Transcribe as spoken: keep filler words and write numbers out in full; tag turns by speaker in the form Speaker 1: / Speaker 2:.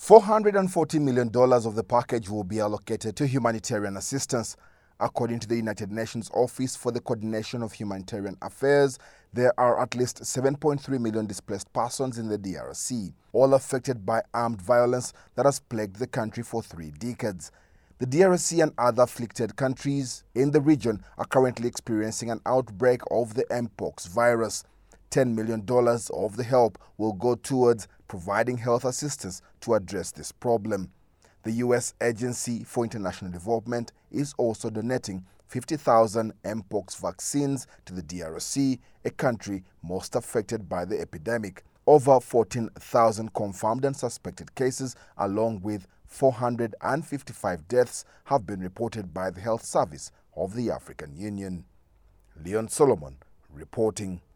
Speaker 1: four hundred forty million dollars of the package will be allocated to humanitarian assistance. According to the United Nations Office for the Coordination of Humanitarian Affairs, there are at least seven point three million displaced persons in the D R C, all affected by armed violence that has plagued the country for three decades. The D R C and other afflicted countries in the region are currently experiencing an outbreak of the mpox virus. ten million dollars of the help will go towards providing health assistance to address this problem. The U S Agency for International Development is also donating fifty thousand mpox vaccines to the D R C, a country most affected by the epidemic. Over fourteen thousand confirmed and suspected cases, along with four hundred fifty-five deaths, have been reported by the Health Service of the African Union. Leon Solomon reporting.